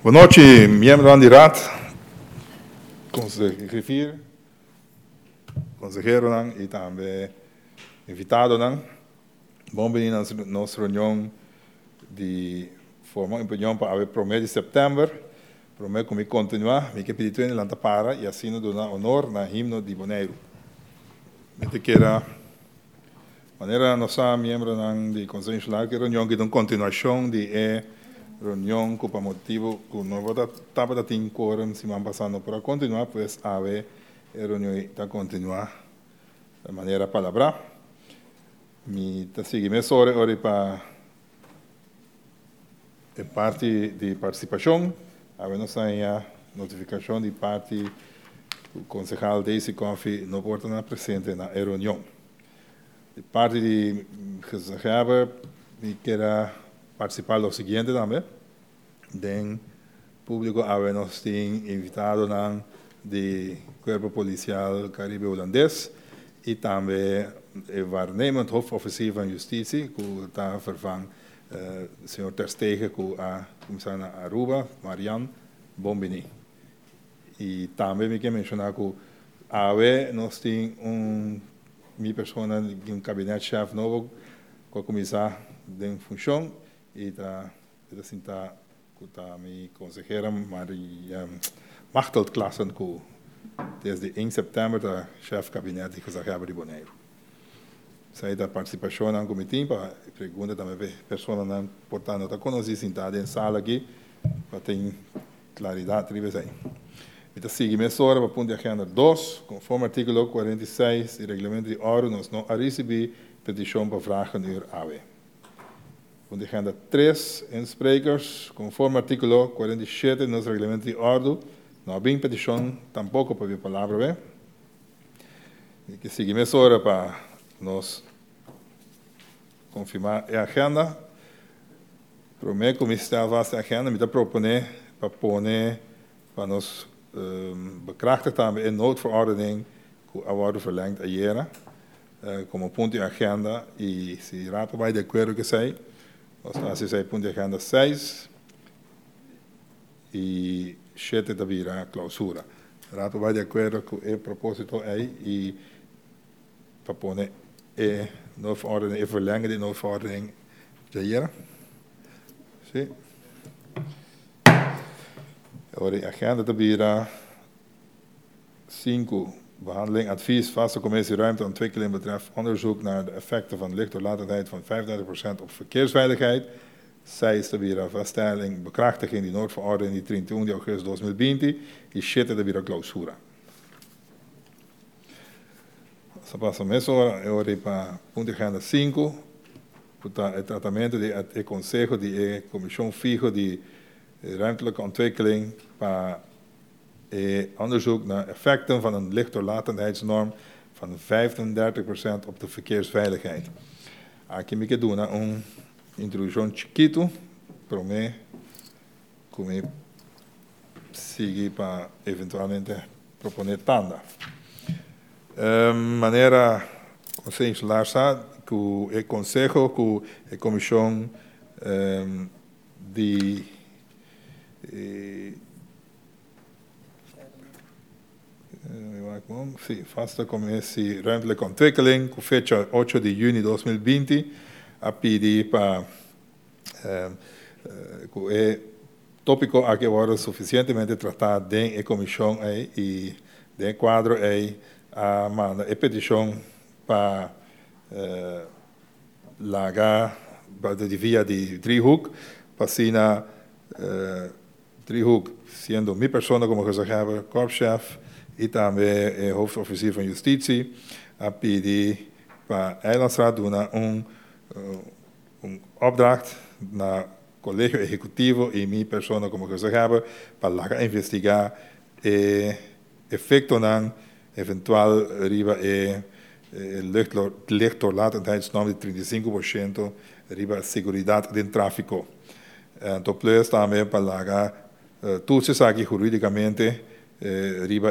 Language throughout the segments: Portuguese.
Boa noite, membro da Raad, consejero e também invitado. Bem-vindo à nossa reunião de formar opinião para o primeiro de setembro. Prometo que continuar, me que pedir em lanta para e assim nos dá honor na himno de Bonaire. Me que era maneira nossa membro de Conselho Insular que reunião que dá continuação de reunião com o motivo que não vou estar para ter quórum se vão passando para continuar, pois a reunião está continuar de maneira palavra. Me está seguindo hora para parte de participação. A nós a notificação de parte do concejal Daisy Coffey não pode estar presente na reunião. De parte de concejal, me quero participar do seguinte também. Den público a nós tem invitado de Corpo Policial Caribe Holandês e também o waarnemend hoofdofficier van Justitie, que está vervang o senhor Ter Stegen, que a comissária Aruba, Marianne Bombini. E também me quero mencionar que nós temos minha pessoa um gabinete-chefe novo, com a comissária em função, e está minha consejera Maria Machteld Klassen, que desde 1 setembro está chefe de gabinete de Zagreb de Bonaire. Sai da participação no comitê, para perguntar também pessoas não portanto está conhecida sentada em sala aqui, para ter claridade tribes aí. Então, seguimos agora para o ponto de agenda 2, conforme o artigo 46 do regulamento de ordem, nós não recebemos petição para vragen uur AWE. Ponto de agenda 3, insprekers, conforme o artigo 47 do nosso regulamento de ordem, não há petição tampouco para a palavra. E que seguimos agora para nós confirmar a agenda. Prometo que me estava a agenda, me está propondo para poner para nós bekrachtigd hebben in noodverordening worden verlengd a jaren. Como ponto de agenda, e se rato vai de acordo que sei, nós se ponto de agenda 6 e 7 da vira clausura. Rato vai de acordo com o propósito aí e para pôr noodverordening e verlengen de noodverordening de jaren. Sim. De agenda te bieden. 5. Behandeling advies vaste commissie ruimteontwikkeling betreft onderzoek naar de effecten van lichtdoorlatendheid van 35% op verkeersveiligheid. 6. Te bieden vaststelling bekrachtiging die noodverordening die 31 de augustus 2020 e 7 de bieden clausura. Se passa mesmo hora para ponto de agenda 5. Para o tratamento de conselho de comissão fijo de ruimtelijke ontwikkeling para onderzoek naar effecten van een lichtdoorlatenheidsnorm van 35% op de verkeersveiligheid. Aqui me quedo na introdução chiquito, para mim, como seguir para eventualmente proponer tanda. Maneira consensual que o conselho, que a comissão de vaste commissie ruimtelijke ontwikkeling, com fecha 8 de junho de 2020, a pedir para que o tópico aqui agora suficientemente tratado dentro da comissão e dentro do quadro a manda a petição para largar de via de driehoek, para na driehoek, sendo minha pessoa como gezegd korpschef e também hoofdofficier van Justitie, a pedir para a Eilandsraad doen opdracht naar collegio executivo e minha pessoa como gezegd para lá investigar efecto nan eventual riba lichtdoorlatendheidsnorm de 35% riba seguridade do tráfico. Então, plus também para lá tudo isso aqui juridicamente riba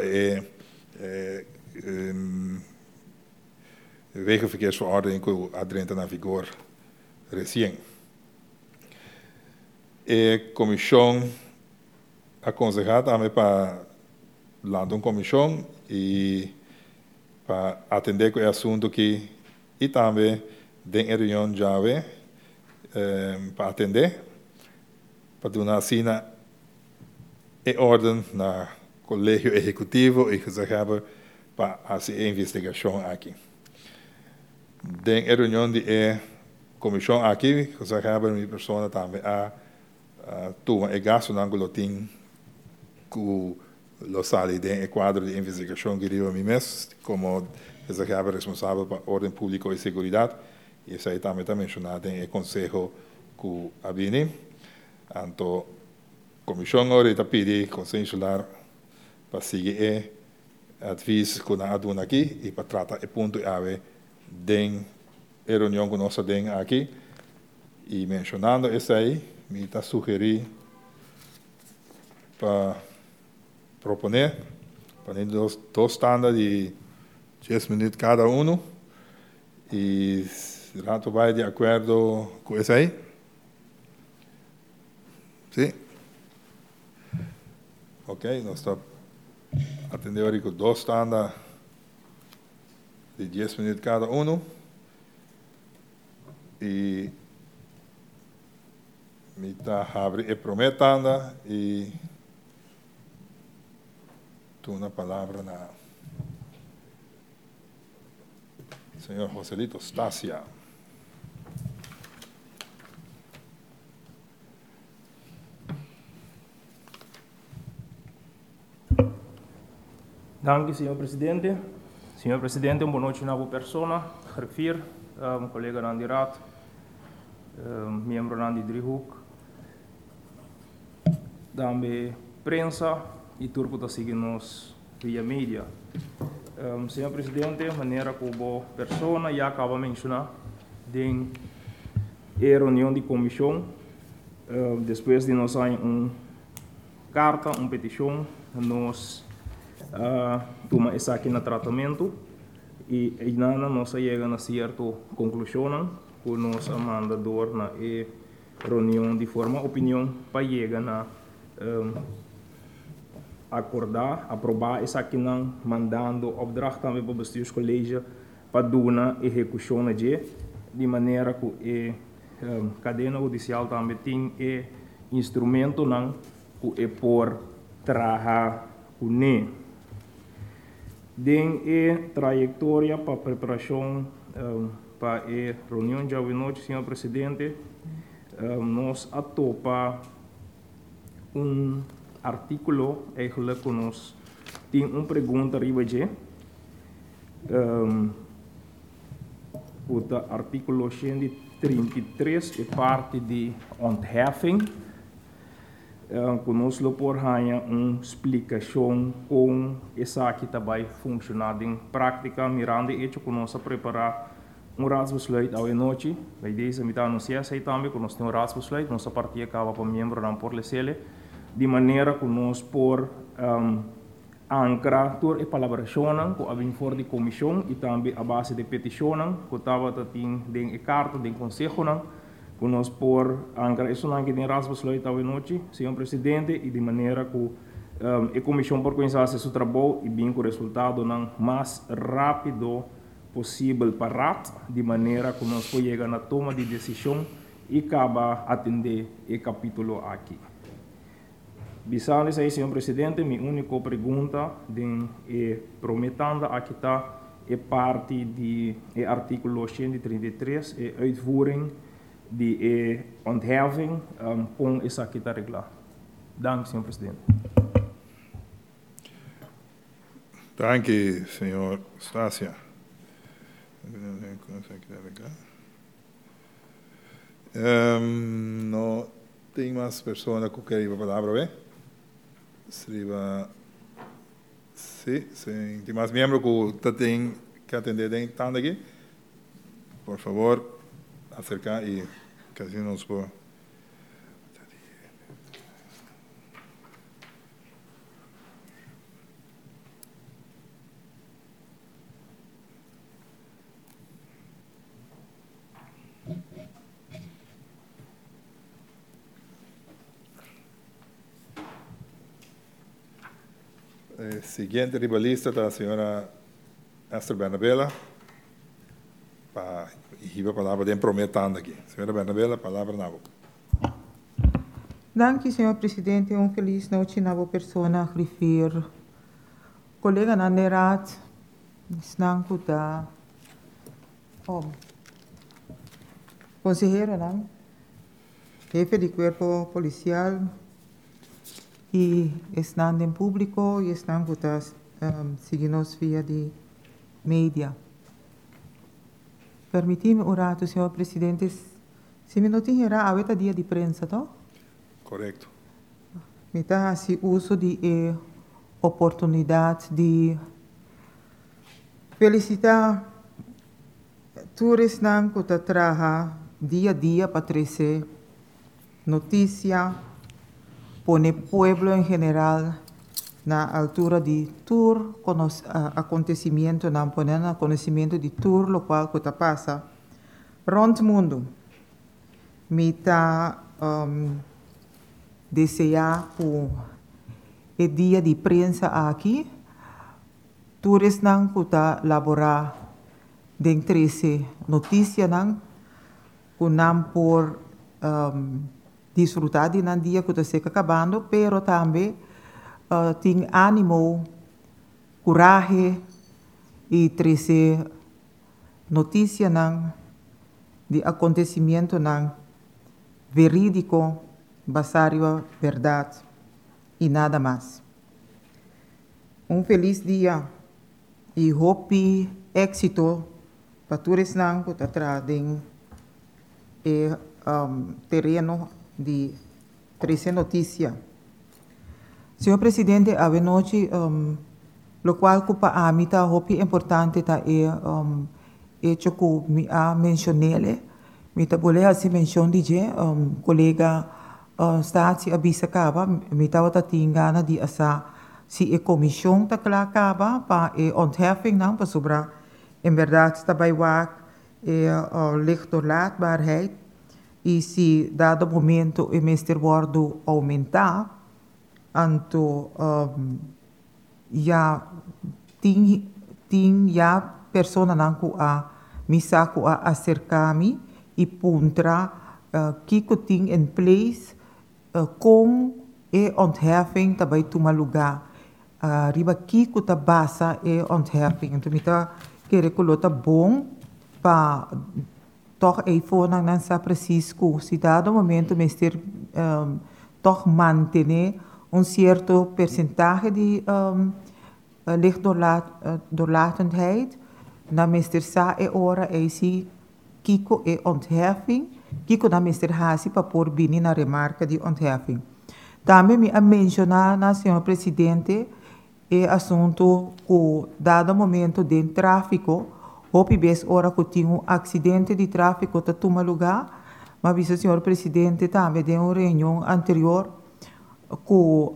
wegenverkeersverordening que adrenta na vigor recém. A comissão aconsejar também para lançar uma comissão e para atender com o assunto que e também tem reunião já para atender, para dar assim em ordem na colégio executivo e executiva para fazer a investigação aqui. Tem a reunião de comissão aqui, executiva minha pessoa também a tomar o gasto na golotim que lo sale de quadro de investigação que eu me mês como executiva responsável para ordem pública e segurança. E isso aí também está mencionado em conselho que a Bini. Então, a comissão ahorita pede consensuar para seguir advies que nós damos aqui e para tratar o ponto ave de reunião que nós temos aqui. E mencionando isso aí, me está sugerir para proponer, para dos estándares de 10 minutos cada um. E o rato vai de acordo com isso aí? Sim? Ok, nós estamos atendendo agora com 2 estándares de 10 minutos cada um. E me está abrindo e prometendo e tu uma palavra na senhor Joselito Stasia. Danke, senhor presidente. Senhor presidente, boa noite na boa persona. Refir, colega Nandi Rat, membro Nandi Driehoek, também prensa e turco está seguindo-nos via mídia. Senhor presidente, maneira como a persona já acaba de mencionar, tem a reunião de comissão, depois de nós sair uma carta, uma petição, nós toma essa aqui no tratamento e ainda nós chegamos a certa conclusão que nós mandador na reunião de forma opinião para chegar na acordar, aprovar essa aqui não mandando opdracht também para o bestuurscollegio para dar execução de maneira que a cadena judicial também tem instrumento não que por trabalhar com ele. Tem a trajetória para a preparação para a reunião de hoje, senhor presidente, nós atopa artículo eigenlijk que nós tem uma pergunta riba o artículo 133 é parte de ontheffing que nós por ganhar uma explicação com essa que vai funcionar em prática mirando hecho que nós preparar raadsbesluit à noite bij deze met anunciar aí também que nós temos raadsbesluit nossa partia acaba para membro não por lecele de maneira que nós por ancrar toda a colaboração com a vinfor de comissão e também a base de petição que estava tem a carta de conselho que nós por ancrar isso não que tem raadsbesluit à noite senhor presidente e de maneira que a comissão por começar seu trabalho e bem com o resultado não mais rápido possível para de maneira que nós podemos chegar na toma de decisão e acaba atender o capítulo aqui. Visando isso aí, senhor presidente, minha única pergunta é prometendo aqui está é parte do artigo 133, é uitvoering de ontheffing com essa aqui está regular. Dank, senhor presidente. Danke, senhor Stasia. Não tem mais pessoas que querem a palavra, bem? Sim, tem mais membros que têm que atender estão aqui? Por favor, acercar e que assim nos por. Siguiente ribalista está a senhora Esther Bernabella. E a palavra de prometendo aqui. Senhora Bernabella, palavra na boca. Dank u, senhor presidente. Feliz noite na boa persona. Grifeer. Colega na Nerat. Snanku da. Consejero, não? Jefe de cuerpo policial. E estão em público e estão seguindo via de mídia. Permite-me orar, senhor presidente. Se me notificará a dia de prensa, tá? Correto. Me dá assim uso de oportunidade de felicitar todos que trabalham dia a dia para trazer notícia para o povo em geral na altura de todo acontecimento, na ponendo conhecimento de tudo o qual que passa rond o mundo. Me dá desejar por o dia de prensa aqui, todos não que elaborar dentro dessa notícia não, que não por desfrutar de um dia que está se acabando, pero também tem ânimo, coragem e trazer notícia não, de acontecimento não, verídico, baseado verdade e nada mais. Feliz dia e hope êxito para todos não que está trazendo terreno de trazer notícia. Senhor presidente, a noite, lo qual para mim está hope importante tá hecho que me mencionei, me tá boleh assim mention DJ, colega Stati abisa acaba, me estava tingana de asa se a comissão tá clara acaba para ontheffing não para sobra em verdade está bij waar lichtdoorlaatbaarheid e se dado momento o meester wordt aumentar, anto ja ting ja persona nanku a misaku a acercar-me e puntra kiko ting in place com ontheffing tabay tumaluga riba kiko ta basa ontheffing então mita querer colota bom pa toch even nang sa preciso se dado momento meester toch mantener certo percentage de lichtdoorlatendheid na meester sa ora si kiko ontheffing kiko na meester hasi pa por bini na remarca de ontheffing. Também me mencionar na senhor presidente assunto que dado momento de tráfico hopi bes ora que tinha acidente de tráfico ta toma lugar mas vice senhor presidente também de uma reunião anterior que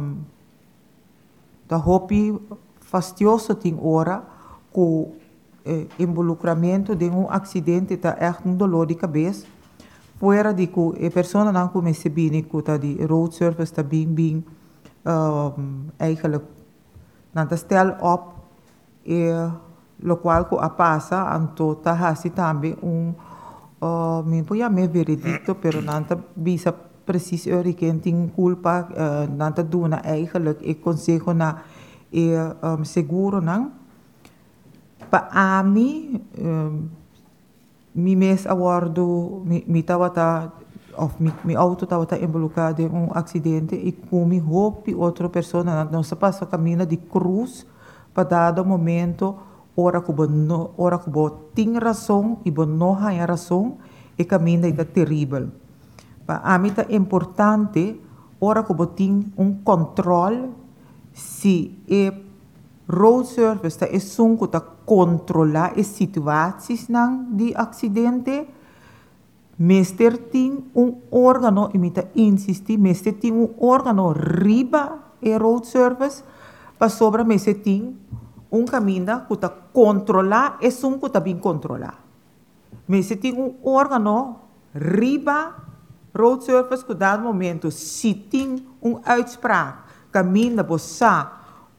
da hopi fastidioso tem ora que involucramento de acidente tá echt dolor de cabeça fora de que a pessoa não começa bem que tá de road service tá bem eigenlijk não tá stel op lo qual que passa anto tá hasi também me podia me veredicto pero não tá bisa precies quem tem culpa não tá dona eigenlijk consejo na seguro não para mim mi mes awardo mi tawata of mi auto tawata involucrado em acidente e como hope outra pessoa não se passa caminho de cruz para dado momento ora que tem razão e não tem razão e caminho é terrível para mim é importante ora que tem controle se road service tá que tá controlar as situações de acidente, meester tem órgão e me tá insistir, meester tem órgão riba e road service, para sobra meester tem caminho que tá controlar as que tá bem controlar. Meester tem órgão riba road service que dado momento se tem uitspraak caminho você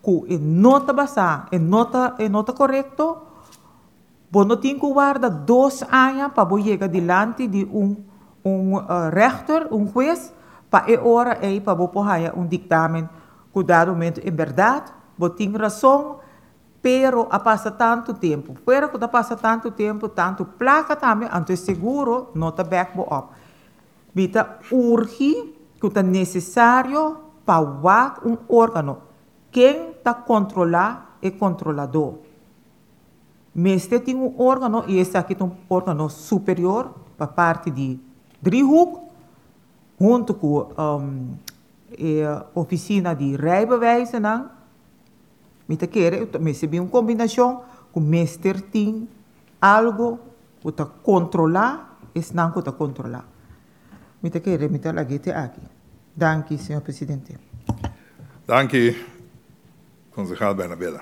que nota basar, nota correto, você não tem que guardar 2 anos para você chegar diante de rechter, juez, para hora aí para você pôr dictamen que dado momento é verdade, você tem razão, pero a passa tanto tempo. Pero quando passa tanto tempo, tanto placa também, então seguro, não está back up. Bita urge que é necessário para órgão. Quem está controlar é controlador. Mas tem órgão, e esse aqui é órgão superior, para parte de driehoek, junto com a oficina de rijbewijzen. Mita querer, mas uma combinação com o mestre tem algo que está controlar, e não que está controlar. Mita querer, mita lagete aqui. Danke, senhor presidente. Danke, concejal Bernabella.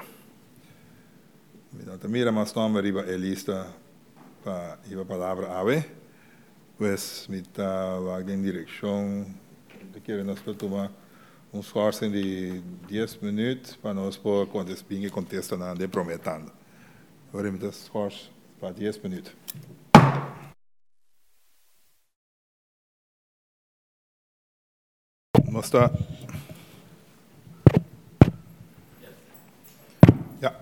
Mira, mas não arriba a lista para a palavra ave, pues mita vai em direção de que nós tomar esforço de 10 minutos para nós poder contestar de prometendo. Agora mita esforço para 10 minutos. Nós está. Ja.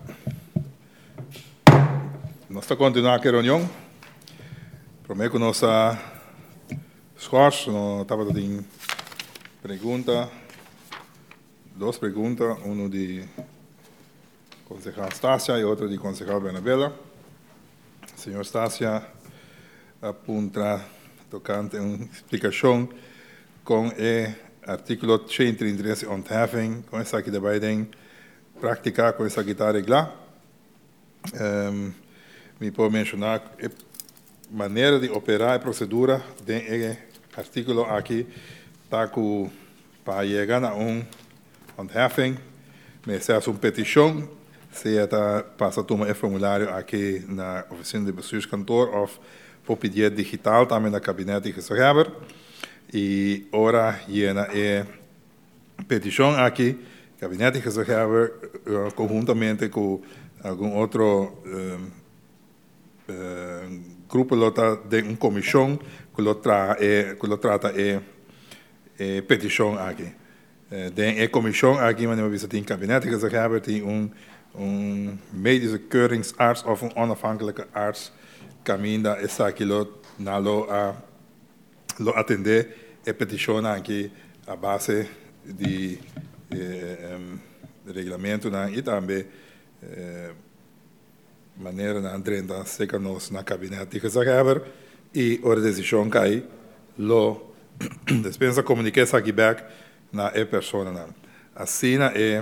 Nós está continuando a reunião. Prometo que nós esforço, nós estava em pergunta, 2 perguntas, uma de concejal Stasia e outra de concejal Bernabella. Senhor Stasia apunta tocante uma explicação com o artículo 133 ontheffing, com essa aqui de tem prática, com essa aqui está reglar. Me pode mencionar a maneira de operar a procedura do artículo aqui, está para chegar a ontheffing, mas se é uma petição, se passa a tomar o formulário aqui na oficina de bestuurskantoor ou por pedir digital também na gabinete de gezaghebber. E ora llena petição aqui, gabinete de gezaghebber, conjuntamente com algum outro grupo de uma comissão que trata a petição aqui. De comissão aqui, mas we tem gabinete de gezaghebber, tem medische keuringsarts of een onafhankelijke arts caminda essa aqui lo atender a petição aqui a base de regulamento e também maneira na andrenda seca nos na gabinete de gezaghebber e a decisão cai lo dispensa comunicar essa aqui back na persona assim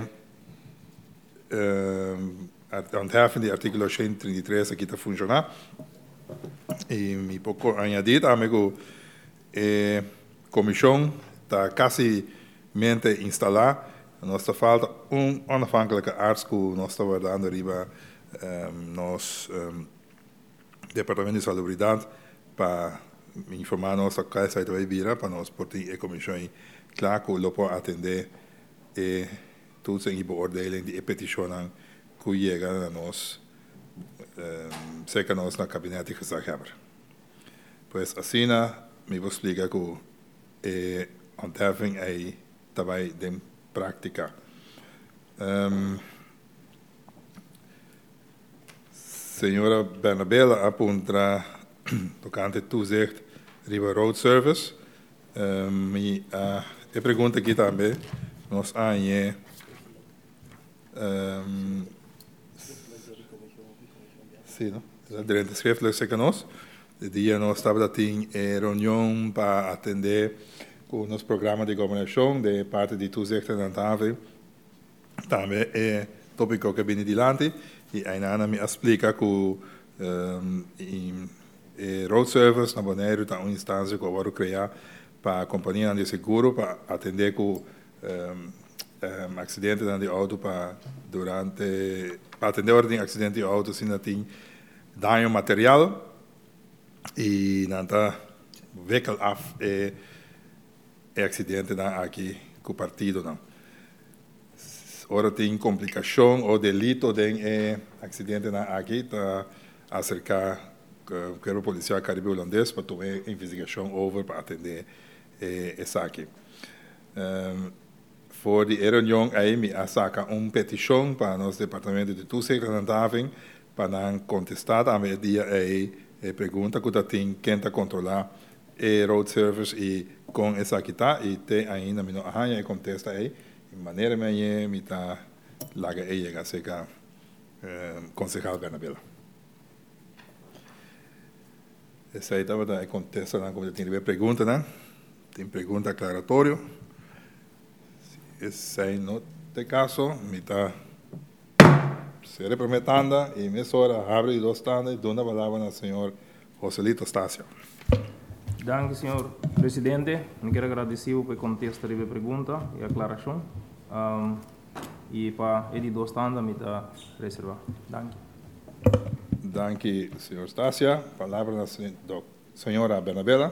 ontheffing de artículo 133 aqui está funcionando e me pouco añadir amigo a comissão está quase mente instalada nós falta onafhankelijke arts que nós está guardando arriba nos departamento de salubridade para informar nossa casa de vira para nós portar a comissão claro que lo pode atender e tudo em beoordeling de petitionen que chegam a nós seca nós na gabinete de gezaghebber. Pois assim me vou explicar que a ontheffing aí também de prática. Senhora Bernabella aponta tocante toezicht River Road Service. A pergunta aqui também nós sim, não? Durante a schriftelijk zeker nós. Die nós estava em reunião para atender com o nosso programa de governação de parte de toezicht en handhaving. Também é tópico que vem adiante e a Ana me explica que road service na Bonaire está uma instância que eu vou criar para a companhia de seguro para atender com acidente de auto para atender ordem acidente de auto se não tem dano material e não está veículo af acidente aqui com o partido não ora tem complicação ou delito de acidente na aqui tá acercar que o policial caribe holandês para tomar investigação over para atender essa aqui. Voor die reunião aí me saca petição para nosso departamento de toezicht para contestar a medida aí pergunta que tem quem tá controlar road service e com essa aqui tá e tem ainda me não arranha e contesta aí de maneira me tá laga aí chega seca concejal Bernabela. Essa aí estava da contesta na como tem pergunta, né? Tem pergunta aclaratório. Esse aí no te caso me tá se reprometando e me hora abre e dos tanda e dona palavra ao senhor Joselito Stasio. Dank, senhor presidente. Eu quero agradecer por contestar a pergunta e aclaração. E para ele dos tanda me dá reserva. Dank. Dank, senhor Stasio. Palavra da senhora Bernabela.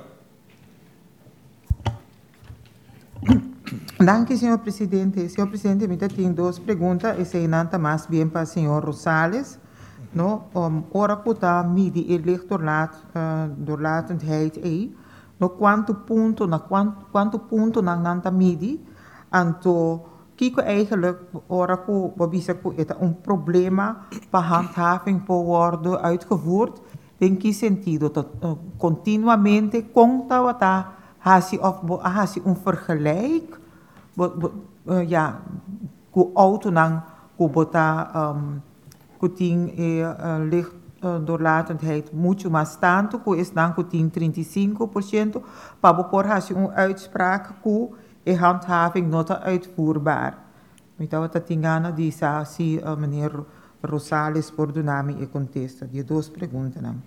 Danke, senhor presidente. Senhor presidente, me tem duas perguntas. Essa é nada mais bem para o senhor Rosales. No, ora que está midi doorlatendheid aí. No quanto ponto na nanta midi. Anto, kiko eigenlijk ora que babisa que é problema para handhaving por worden uitgevoerd. In que sentido? Continuamente conta wat hasi vergelijk. Ja, ku auto nang ku bota kuting licht doorlatendheid mucho mais tanto ku is dan kuting 35%, para por hasi uitspraak ku handhaving nota uitvoerbaar. Met dat tingana di sa si meneer Rosales por donami e contesta. Die duas perguntas nang.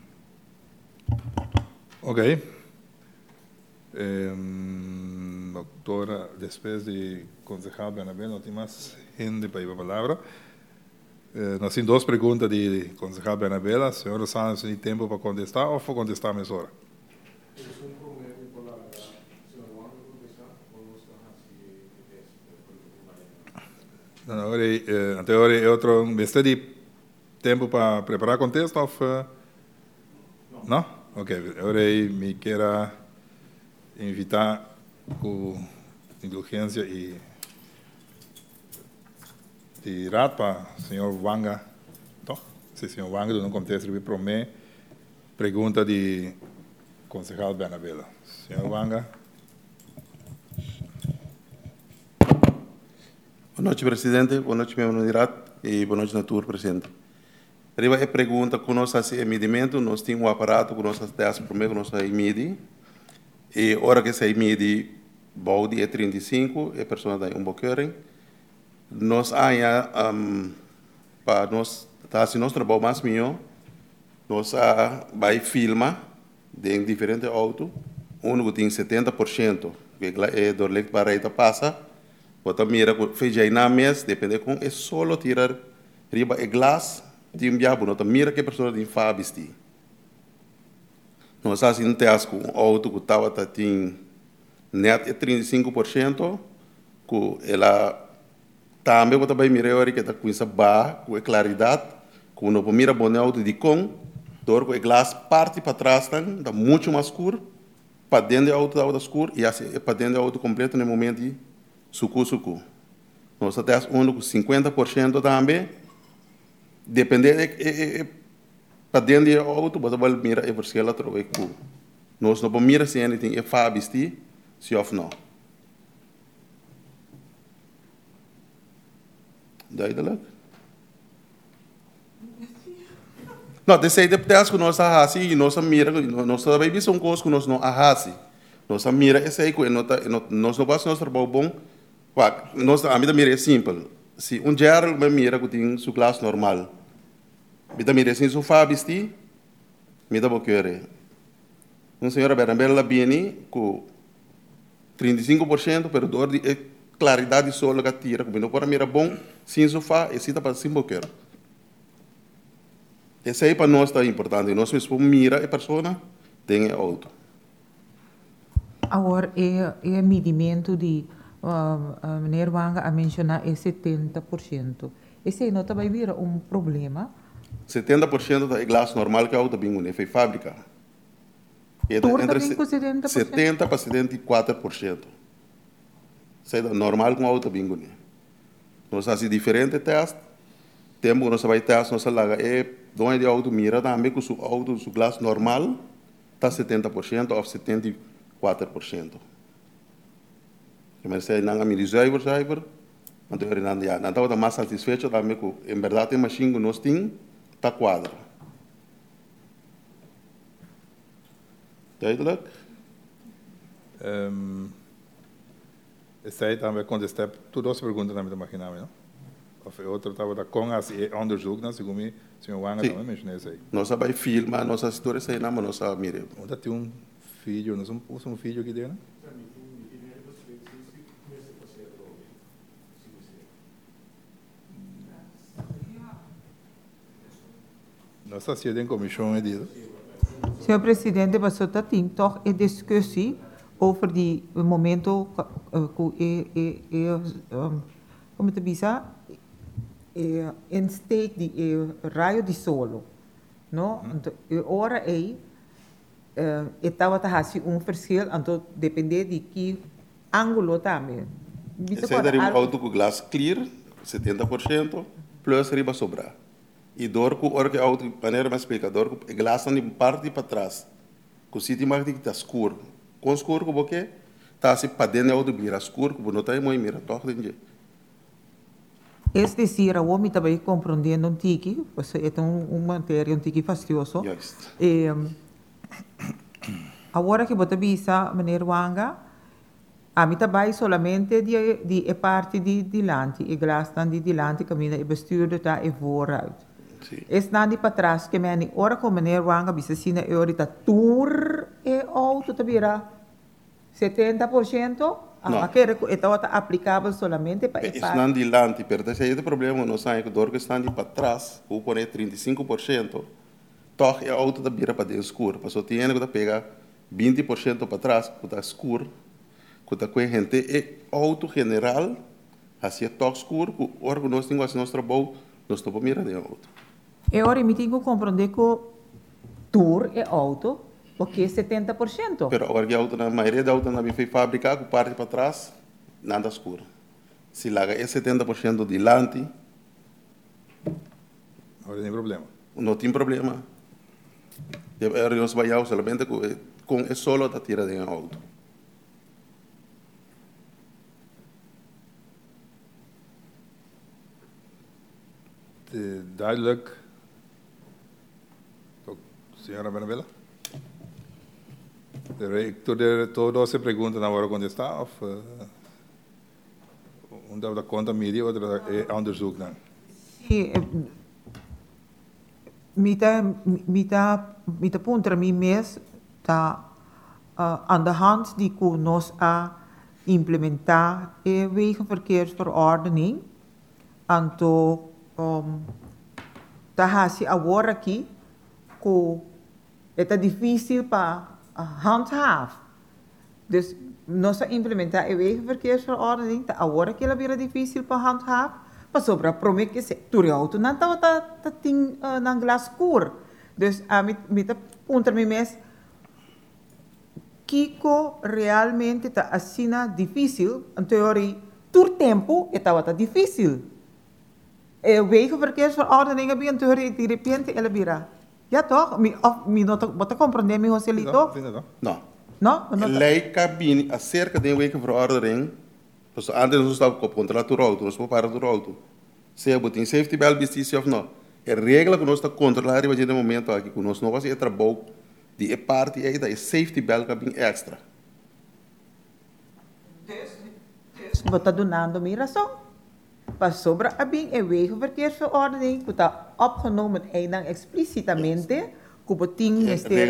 Okay. Doctora, depois de concejal Bernabé, não tem mais gente para ir para a palavra. Nós temos duas perguntas de concejal Bernabé. A senhora Santos tem tempo para contestar ou for contestar mais hora? Anterior é outro. Você tem tempo para preparar a contesta ou não? Ok. Agora me quero invitar com indulgência e tirar para o senhor Wanga. Então, se o senhor Wanga não contesta, ele promete pergunta de concejal Bernabela. Senhor Wanga. Boa noite, presidente. Boa noite, membro do IRAT e boa noite, Natur, presidente. Arriba a pergunta que nós fazemos medimento, nós temos um aparato que nós fazemos primeiro, nós fazemos medir. E hora que se mede balde é 35, a pessoa tem boqueiro. Nós para nós tá se nosso trabalho mais melhor, nós vai filmar de diferentes autos, que tem 70%, que é do leite para aí passa, bota mira fez aí na mesa, depende com é só tirar riba é glass, tem biabo, nota mira que a pessoa tem fa vestir. Nós assim temos um auto que estava tem net 35%, que ela também bota bem mirar que está com essa barra, com claridade, com não mira bom auto de com, dor com glass parte para trás está muito mais escuro, para dentro do auto está escuro e assim para dentro do auto completo no momento de suco. Nós temos um com 50% também, depende para dentro do auto, você vai mirar e você lá troca com. Nós não podemos mirar se anything é fácil, se ou não. Duidelijk? Não, desse aí depois que nós fazemos, nós mira, nós também vimos um coisa que nós não fazemos. Nós mira esse aí que nós não fazemos nosso trabalho bom. Nós a vida mira é simples. Se dia me mira que tem sua classe normal, me dá mira assim sofá vestir, me dá boqueire. Senhora Bernabela viene com 35%, pero dor de claridade só que tira, como não pode mirar bom, sem sofá e cita para sem boqueiro. Esse aí para nós está importante. Nós mesmo mira a pessoa tem auto. Agora é medimento de meneer Wanga a mencionar é 70%. Esse não também vira problema. 70% da glass normal que a auto bingo ne foi fábrica. Tudo também com 70%? 70 para 74%. Isso normal com a auto bingo ne. Nós fazemos diferente teste. Tempo que nós vai testar, nós laga onde a auto mira também com o auto, o glass normal, está 70% ou 74%. Mas se não me zuiver, mas eu não já, não estava mais satisfeito também com, em verdade, a machine que nós temos está quadra. Duidelijk? Zij dan weer contestar todas as perguntas na minha máquina, não? Of outro estava da com as onderzoek na segundo senhor Wanga também mencionou isso aí. Nós vai filmar nossa história sai na nossa mire. Onde tem filho, nós um filho aqui dentro? Nossa cidade em comissão é dito. Senhor Presidente, mas só tem toch een discussie over die momento como te bisa insteek die raio de solo, no? Ora estava a fazer verschil, então depende de que ângulo também. Esse é o auto com glass clear, 70%, plus riba sobrar. E dor com hora que auto maneira mais explica, dor com glass de parte para trás. Com sítio mais que está escuro. Com escuro com porque tá se para dentro auto mira escuro, com não tá muito mira toque dentro. Es decir, a homem também compreendendo tiki, você é matéria tiki fastidioso. Agora que você visa maneira Wanga, a mim também solamente de parte de dilante, e glass de dilante caminha e bestuurder tá e vooruit. Es não de para trás que me ora com maneira Wanga bisa sina e orita tour e auto tabira 70%. No. Aquele está aplicável solamente para isso não dilante, pero esse é o problema, nós sabemos que dor que está de para trás, o põe 35%, toque a auto da bira para dentro escuro, passou tem que pegar 20% para trás, que está escuro, que está com a gente é auto general, assim é toque escuro, que hora que nós temos assim nosso trabalho, nós estamos mirando a auto. E ora me tenho que compreender que tour é auto, porque é 70%. Pero agora que a auto, na maioria da auto, não foi fabricada, com parte para trás, nada escuro. Se larga é 70% dilante, Agora tem problema. não tem problema. Agora nós vamos solamente com é solo da tira de auto. Duidelijk. Senhora Benabella? Todas as perguntas na hora contestar of uma da conta mídia outra é onderzoek dan? Sim, mita puntra mi mes tá aan de hand die nós a implementar e wegenverkeersverordening anto tá hasi agora aqui que é difícil para handhaven. Dus nós implementar a wegenverkeersverordening tá agora que ela vira difícil para handhaven. Pas sobra promet que se turi auto não tá ting nang glas cor. Dus a mita punta mi mes Kiko realmente tá assina difícil, em teoria, tur tempo estava tá difícil. E wegenverkeersverordening heb je in teoria de repente ela vira. Ja toch? Mi não bota compreender mi Joselito? Não. Não? Lei cabine acerca de wegenverordening. Dus antes nós estávamos com contra o auto, nós vamos para o auto. Se é botin safety belt business ou não. É regra que nós está controlar e no momento aqui que nós não vamos trabalhar de parte aí da safety belt cabine extra. Bota donando mi razão. Pas sobra a bing e wegenverkeersverordening que está opgenomen einang explicitamente que botin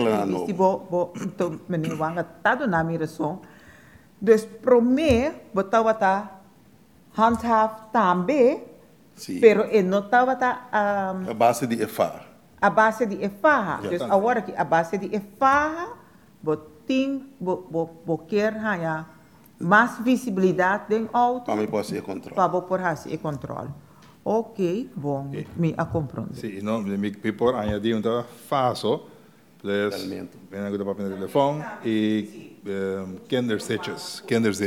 meneer Wanga tá donando mi razão. Dus promet botava handhaaf também, pero não estava a base de EFA. A base de EFA. Dus agora que a base de EFA botin boquer haya mais visibilidade do auto. Para mim pode ser controle. Para por fazer controle. Ok, bom, me a compreendo. Sim, não, me por añadir um faço, pues, vem agora para o telefone e kinderzetjes.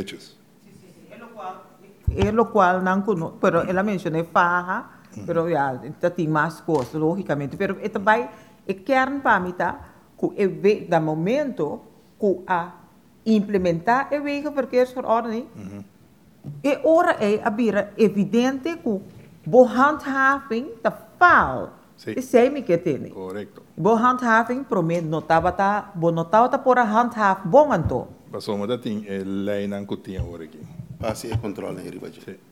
É o qual não conosco, pero ela mencionou faja, pero já tem mais coisas, logicamente. Pero é também é kern para mim tá, que é da momento que a implementar a wegenverkeersverordening, é hora é abrir evidente que bo handhaving te faal. Sim. Is sei me que tem. Correcto. Bo handhaving promet notava ta por a handhav bom anto. Passou uma dating lei não cutinha agora aqui. Para ser controle em Ribaji. Sim.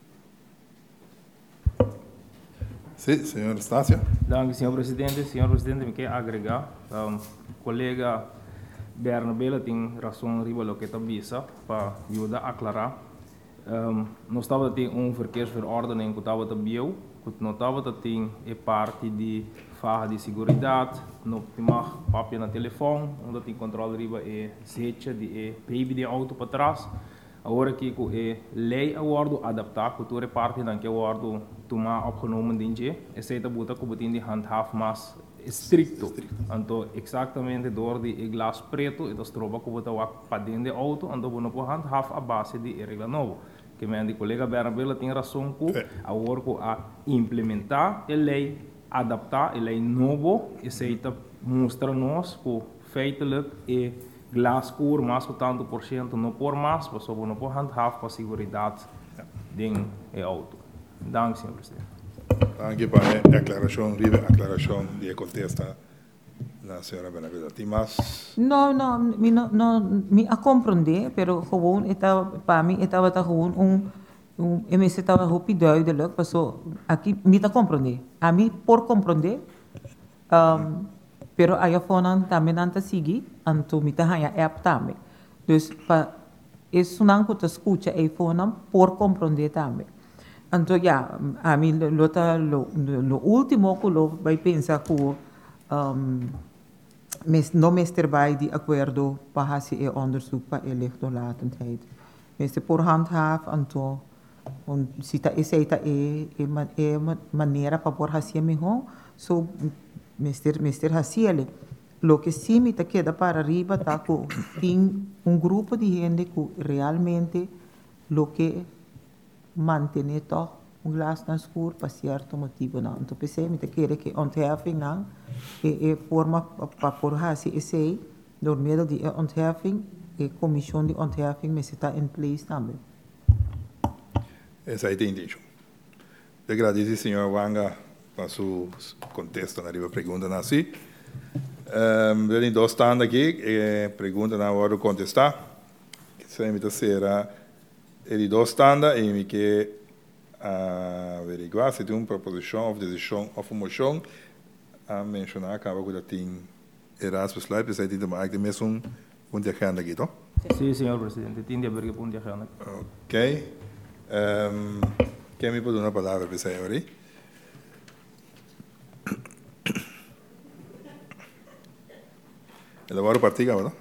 Sim, senhor Estácio. Dank, senhor presidente. Senhor presidente, me quer agregar. Colega Bernabela tem razão riba lo que está bisa para ajudar a aclarar. Nós estava ter verkeersverordening que estava bio, que nós estava ter é parte de farra de segurança, não tem mais papel na telefone, onde tem controle riba é sete de baby de auto para trás. Agora que é lei awardo adaptar, que toda parte dan que awardo tomar opgenomen dinge, é certa buta que botin de handhaaf mais estricto. Então, exatamente door de glas preto, e das tropa que bota wak para dentro de auto, então bono po handhaaf a base de regla novo. Que me andi colega Bernabela tem razão que agora que a implementar a lei, adaptar a lei novo, e certa mostra nós que feitelijk é glascoor mais que tanto por cento não por mais, mas só não por handhaaf para segurança dentro do auto. Dank, senhor presidente. Dank para a aclaração, aclaração de contesta na senhora Bernabela. Tem mais? Não, me a compreender, pero gewoon para mim estava gewoon MS estava hopi duidelijk, passou aqui me tá compreender. A mim por compreender, pero aí a fonan também não tá seguir, anto me tá hanya app também. Dus pa isso não que tu escuta aí fonan por compreender também. Então, a mim lo último que eu vai pensar que não mestre vai de acordo para fazer onderzoek para electoratendheid. Mestre por handhaaf, então, se está maneira para por fazer melhor, so mestre fazer lo que sim me queda para arriba tá que tem grupo de gente que realmente lo que manter toch glas na escuro para certo motivo não. Então pensei me querer que ontheffing não é forma para por fazer esse door middel de ontheffing e comissão de ontheffing me está em place também. Essa aí tem intenção. Eu agradeço, senhor Wanga, para sua contesta na pergunta assim. Eu tenho dois stands aqui, pergunta na hora de contestar. Sempre será ele dois stands e me quer averiguar se tem uma proposição ou decisão ou moção a mencionar, acaba com tem Erasmus Leib, você tem também mesmo ponto de agenda aqui, não? Sim, senhor presidente, tem de haver ponto de agenda. Ok. Quem me pode dar uma palavra para você, Ori? Ela vai partir, não?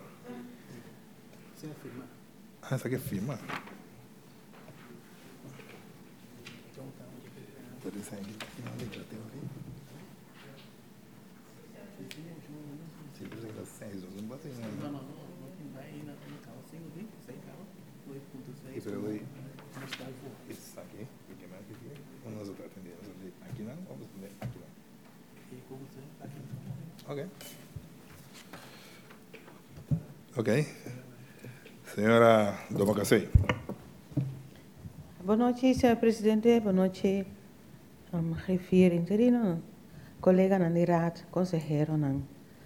Ah, essa aqui é firma. Ok. Senhora Domocasei. Boa noite, senhor presidente. Boa noite, grifeiro interino, colega na raad, consejero nan.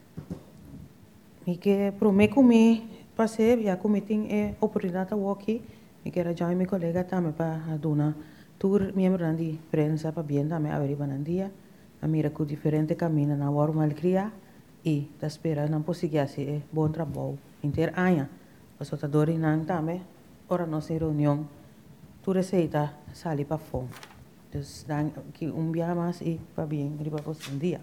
Ik prometo comigo passei já cometi a oportunidade aqui. Ik quero join meu colega também para dar tour membro de prensa para bem também abrir banandia. A mira com diferente caminho na hora malcria e da espera não conseguir fazer bom trabalho inter ano. Os outros não também. Ora nossa reunião tu receita sali para fome. Dus dan que dia mais e para bem riba para dia.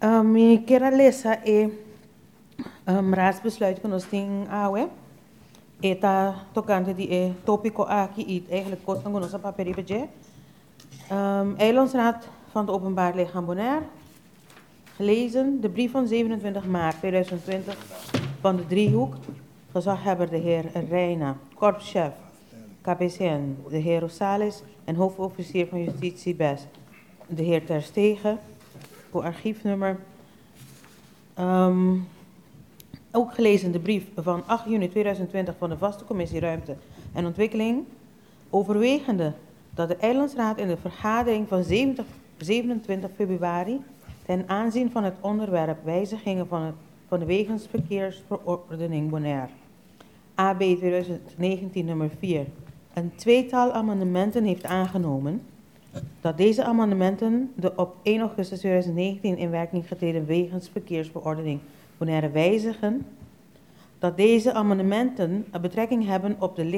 Me quero lesa é raadsbesluit que nós tem a web Eta tocante die topico aki eigenlijk kost van onze papieribedje. Eilandsraad van het Openbaar Lichaam Bonaire. Gelezen de brief van 27 maart 2020 van de Driehoek. Gezaghebber de heer Reina, korpschef KPCN de heer Rosales en hoofdofficier van Justitie BES de heer Ter Stegen. Voor archiefnummer. Ook gelezen de brief van 8 juni 2020 van de Vaste Commissie Ruimte en Ontwikkeling. Overwegende dat de Eilandsraad in de vergadering van 27 februari ten aanzien van het onderwerp wijzigingen van de wegensverkeersverordening Bonaire AB 2019 nummer 4 een tweetal amendementen heeft aangenomen, dat deze amendementen de op 1 augustus 2019 in werking getreden wegensverkeersverordening Bonaire wijzigen, dat deze amendementen een betrekking hebben op de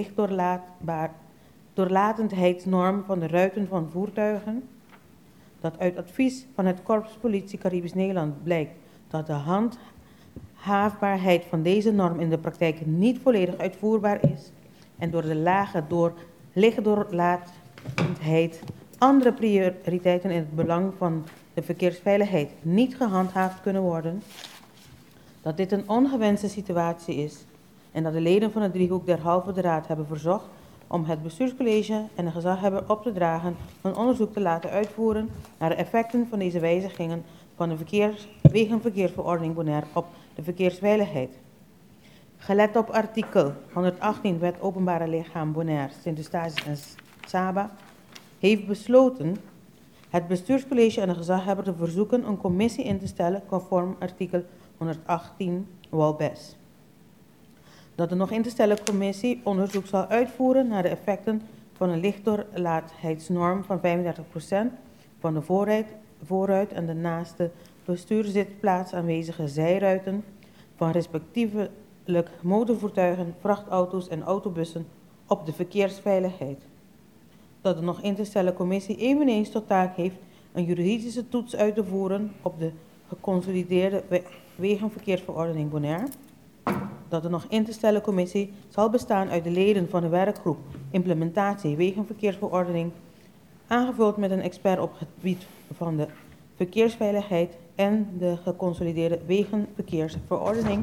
lichtdoorlatendheidsnorm van de ruiten van voertuigen, dat uit advies van het Korps Politie Caribisch Nederland blijkt dat de handhaafbaarheid van deze norm in de praktijk niet volledig uitvoerbaar is en door de lage lichtdoorlatendheid andere prioriteiten in het belang van de verkeersveiligheid niet gehandhaafd kunnen worden, dat dit een ongewenste situatie is en dat de leden van de Driehoek derhalve de Raad hebben verzocht om het bestuurscollege en de gezaghebber op te dragen een onderzoek te laten uitvoeren naar de effecten van deze wijzigingen van de wegenverkeersverordening Bonaire op de verkeersveiligheid. Gelet op artikel 118 Wet Openbare Lichaam Bonaire, Sint-Eustatius en Saba, heeft besloten het bestuurscollege en de gezaghebber te verzoeken een commissie in te stellen conform artikel 118 WALBES. Dat de nog in te stellen commissie onderzoek zal uitvoeren naar de effecten van een lichtdoorlaatheidsnorm van 35% van de vooruit en de naaste bestuurzitplaats aanwezige zijruiten van respectievelijk motorvoertuigen, vrachtauto's en autobussen op de verkeersveiligheid. Dat de nog in te stellen commissie eveneens tot taak heeft een juridische toets uit te voeren op de geconsolideerde wegenverkeersverordening Bonaire. Dat de nog in te stellen commissie zal bestaan uit de leden van de werkgroep Implementatie Wegenverkeersverordening, aangevuld met een expert op het gebied van de verkeersveiligheid en de geconsolideerde wegenverkeersverordening.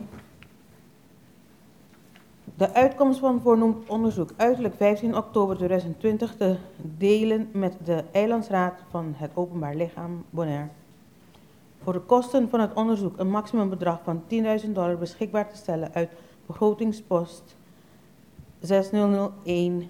De uitkomst van voornoemd onderzoek uiterlijk 15 oktober 2020 te delen met de Eilandsraad van het Openbaar Lichaam Bonaire. Voor de kosten van het onderzoek een maximumbedrag van $10.000 beschikbaar te stellen uit begrotingspost 6001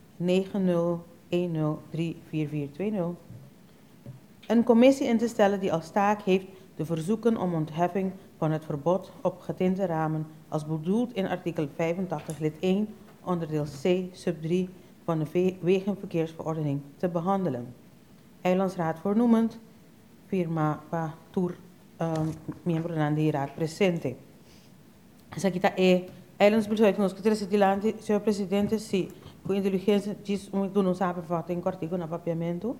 9010344420. Een commissie in te stellen die als taak heeft de verzoeken om ontheffing van het verbod op getinte ramen als bedoeld in artikel 85 lid 1 onderdeel C sub 3 van de Wegenverkeersverordening te behandelen. Eilandsraad voornoemend, firma pa tour miembro de raad presente. Esa kita eilandsbesluit nos que dilante, senhor presidente, si com inteligência diz tu não sabe votar em cortigo na papiamento.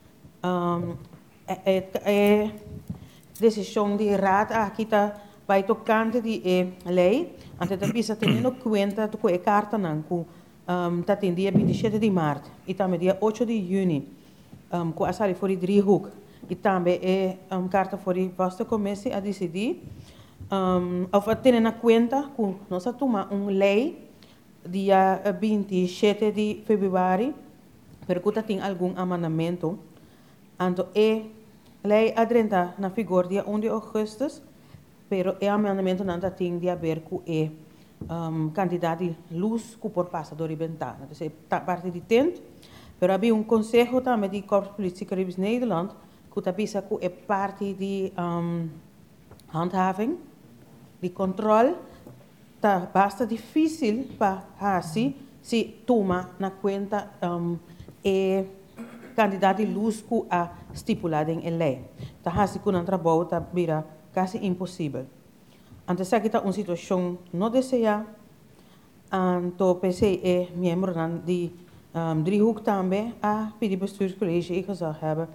Decisão de raad kita vai tocante de lei, ante da pisa tendo conta do que carta nanku tá tem dia 27 de março e também dia 8 de junho com a sala for Driehoek e também carta for a Vaste Commissie a decidir of a ter na conta com nós toma lei dia 27 de fevereiro percuta tem algum amendamento anto lei adrenta na figura dia 1 de augustus pero o amendamento não tem de haver com candidato de luz que por passador e ventana. Dus parte de tempo, pero havia conselho também de Korps Politie Caribisch Nederland que tabisa que é parte de handhaving, de controle, tá basta difícil para assim se toma na conta candidato de luz que a estipulado em lei. Tá assim que não trabalho tá vira quase impossível. Antes kita uma situação não deseja, anto PC membro de Driehoek também a pedir bestuurscollege e gezag hebben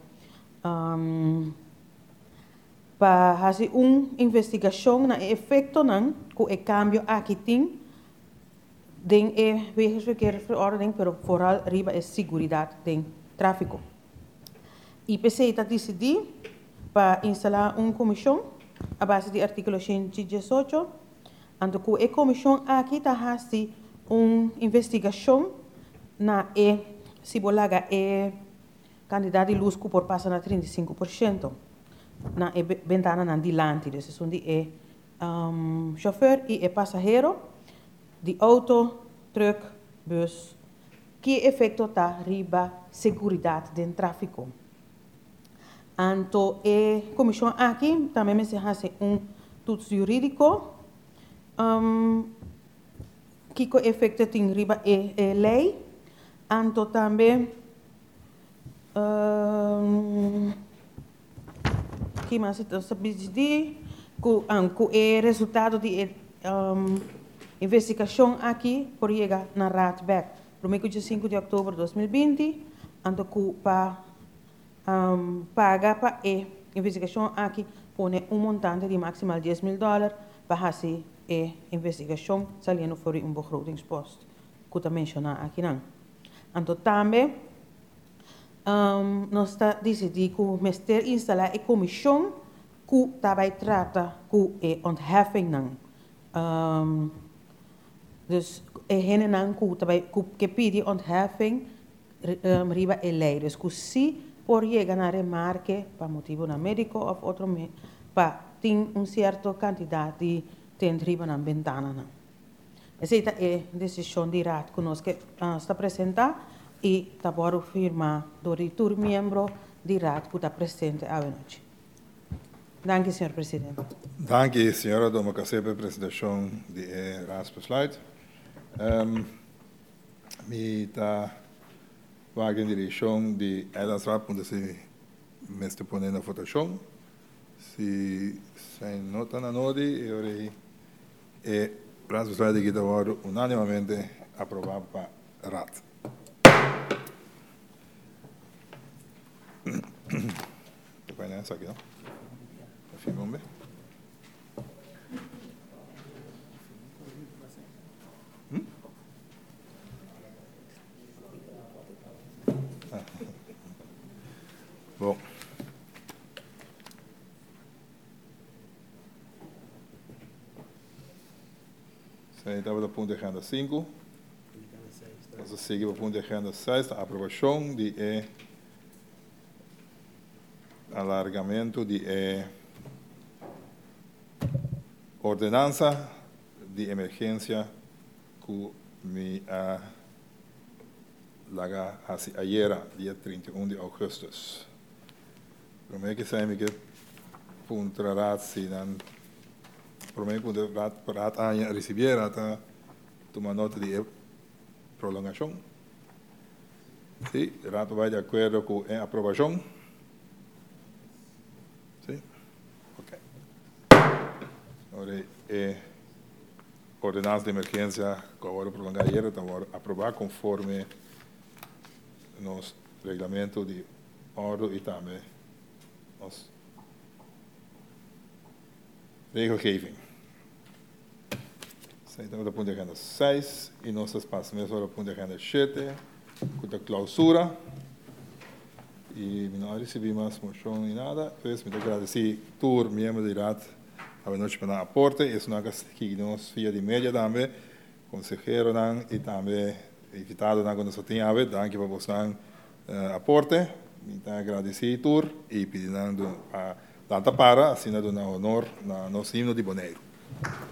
para fazer investigação na efeito nan que o cambio aqui tem Den wegenverkeersverordening, pero vooral riba é seguridade den tráfico. IPC está decidido para instalar uma comissão a base do artigo 118. Então, a comissão aqui está fazendo uma investigação na se bolaga candidato de luz por passa na 35%. Na ventana na dilante, dus são de chauffeur e passageiro de auto, truck, bus, que efeito está riba seguridade do tráfico. Então, a comissão aqui também se faz tudo jurídico, que o efeito tem riba lei, então também que mais então sabe com o resultado de investigação aqui por chegar na Raadback. Primeiro dia 5 de outubro de 2020, então para pagar para a investigação aqui põe montante de maximal $10,000 para fazer a investigação saliendo for begrotingspost. Que eu mencionar aqui não. Então também nós está decidindo que o ministério instalar a comissão que também trata com a ontheffing não. Dus hen en ku tabai ku que pidi ontheffing riba a lei. Dus ku si por llegar na remarque para motivo na médico of outro para tem certo quantidade de tem riba na ventana não. Essa é a decisão de raad que nós está apresentar e está por firmar do reitor membro de raad que está presente à noite. Dank u, senhor presidente. Dank u, senhora Doma Casepe, apresentação de raadsbesluit. Mi está vaga em direção de Elasrap, onde se me está ponendo na votação. Se sem nota na nodi, eu e raadsbesluit que está unanimamente aprovado para raad. Depois nessa aqui, não? Afirmam bem? Bom. Estava no ponto de agenda 5. Vamos seguir para o ponto de agenda 6, a aprovação de alargamento de ordenança de emergência que me laga hace ayer, dia 31 de agosto. Prometo que sabe que puntrará se não prometo que para receber até tomar nota de prolongação. Sim, rato vai de acordo com a aprovação. Sim, ok. Agora ordenança de emergência que agora prolongar ayer, então aprovar conforme nos regulamento de ordem e também nos regelgeving. Então, o ponto de agenda 6 e nós passamos para o ponto de agenda 7, com a clausura. E não recebi mais moção nem nada. Então, eu agradeço a todos os membros de raad a noite para o aporte. Isso não é que nós via de média também, consejero e também invitado que nós temos. Danke para você aporte. Então, agradeço a todos e pedindo a data para, assim, do honor no nosso hino de Bonaire.